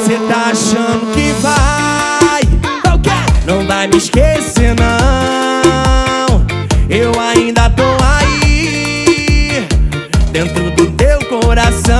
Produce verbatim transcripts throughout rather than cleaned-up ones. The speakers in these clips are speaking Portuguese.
Cê tá achando que vai, não vai me esquecer não. Eu ainda tô aí, dentro do teu coração.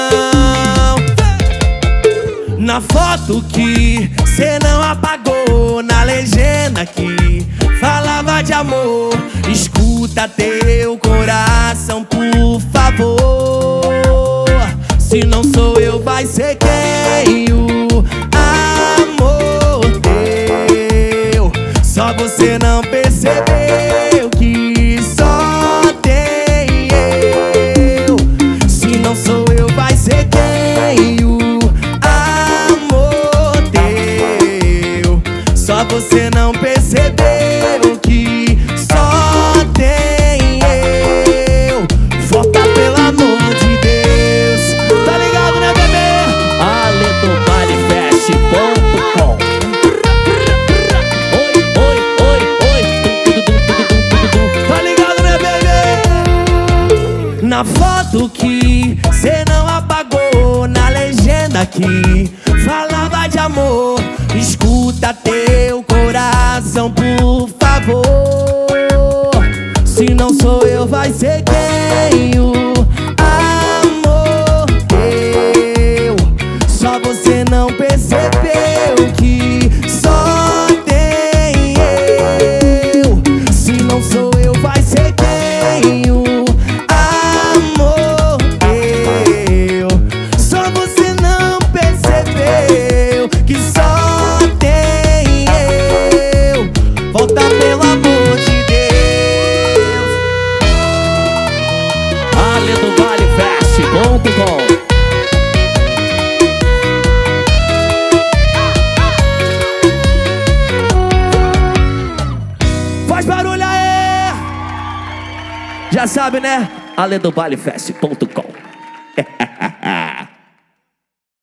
Na foto que cê não apagou, na legenda que falava de amor, escuta teu coração, por favor. Se não sou eu, vai ser quem? O amor teu. Só você não percebeu que só tem eu. Se não sou eu, vai ser quem? O amor teu. Só você não percebeu que só tem eu. Volta, pelo amor de Deus. Tá ligado, né, bebê? Ale do Vale Fest ponto com. Oi, oi, oi, oi. Tá ligado, né, bebê? Na foto que cê não apagou, na legenda que falava de amor, escuta teu coração, por favor. Se não sou eu, vai ser quem? O amor teu. Só você não percebeu que só tem eu. Se não sou eu, vai ser quem? O amor teu. Só você não percebeu que só tem eu. Volta, pelo amor de Deus. Ale do Vale Fest ponto com. Faz barulho aí! Já sabe, né? Ale do Vale Fest ponto com.